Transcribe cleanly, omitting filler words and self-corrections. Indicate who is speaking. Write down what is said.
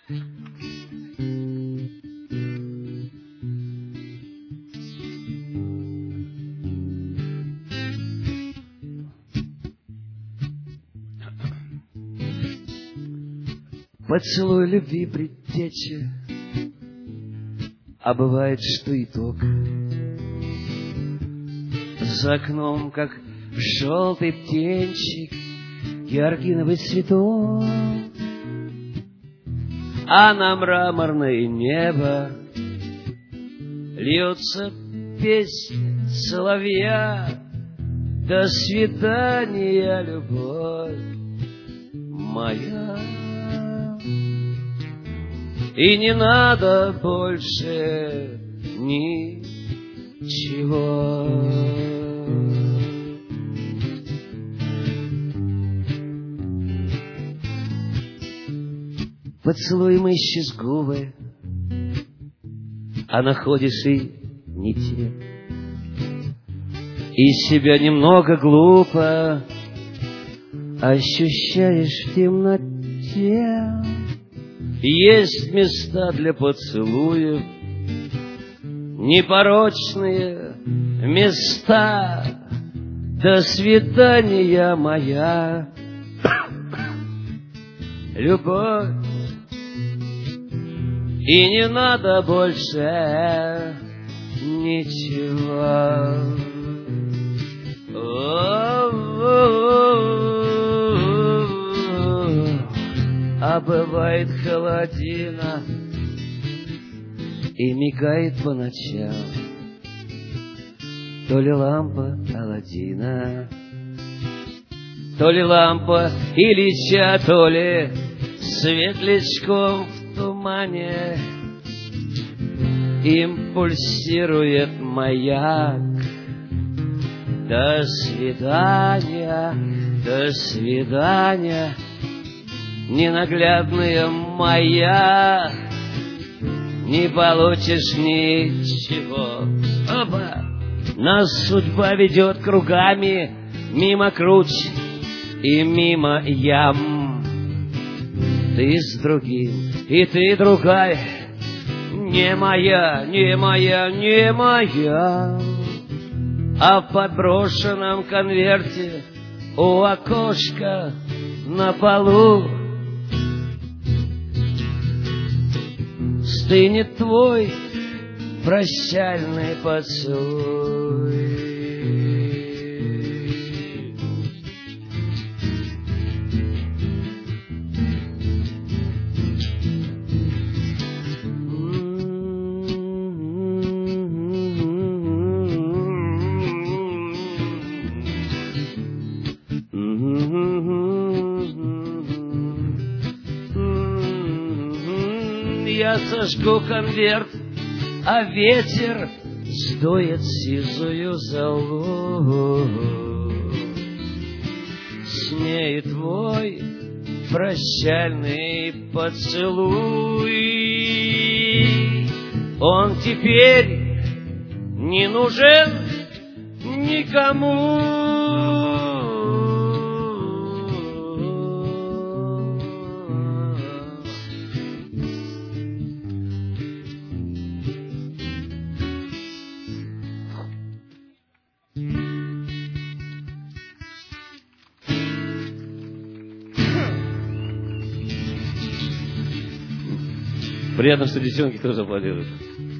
Speaker 1: Поцелуй любви предтеча, а бывает, что итог. За окном, как желтый птенчик, георгиновый цветок, а на мраморное небо льется песня соловья. До свидания, любовь моя. И не надо больше ничего. Поцелуем ищешь губы, а находишь и не те. И себя немного глупо ощущаешь в темноте. Есть места для поцелуев, непорочные места. До свидания, моя любовь. И не надо больше ничего. А бывает холодина и мигает по ночам, то ли лампа Аладдина, то ли лампа Ильича, то ли светлячком в тумане им пульсирует маяк. До свидания, до свидания, ненаглядная моя, не получишь ничего. Оба! Нас судьба ведет кругами, мимо круч и мимо ям. Ты с другим, и ты другая, не моя, не моя, не моя. А в подброшенном конверте у окошка на полу стынет твой прощальный поцелуй. Я сожгу конверт, а ветер сдует сизую золу. С ней твой прощальный поцелуй. Он теперь не нужен никому. Приятно, что девчонки тоже аплодируют.